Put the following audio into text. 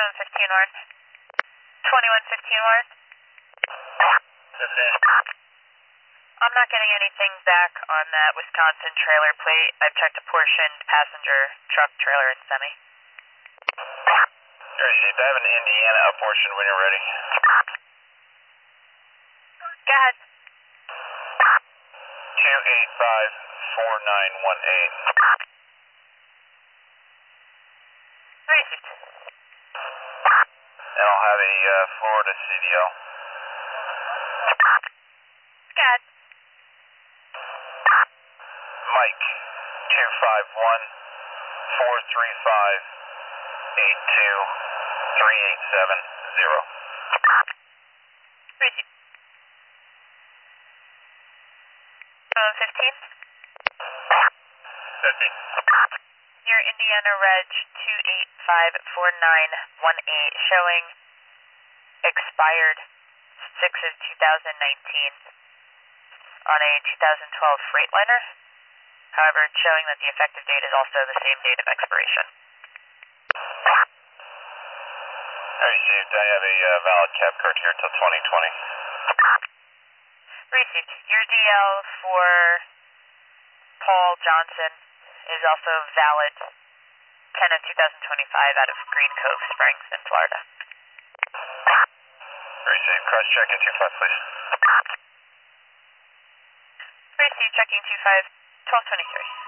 2115 Warren. 2115 Warren. I'm not getting anything back on that Wisconsin trailer plate. I've checked apportioned passenger truck, trailer, and semi. Received. I have an Indiana apportioned when you're ready. Go ahead. 2854918. Received. And I'll have a Florida CDL. Go ahead. Mike, 251-435-82387-0. Received. 15. 15. Your Indiana Reg 2854918 showing expired 6 of 2019 on a 2012 Freightliner. However, it's showing that the effective date is also the same date of expiration. Received. I have a valid cab card here until 2020. Received. Your DL for Paul Johnson is also valid 10 of 2025 out of Green Cove Springs in Florida. Received. Cross check in 25, please. Received. Checking 25, 1223.